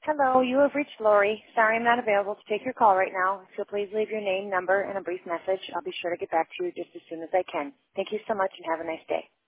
Hello, you have reached Lori. Sorry I'm not available to take your call right now. If you'll please leave your name, number, and a brief message, I'll be sure to get back to you just as soon as I can. Thank you so much and have a nice day.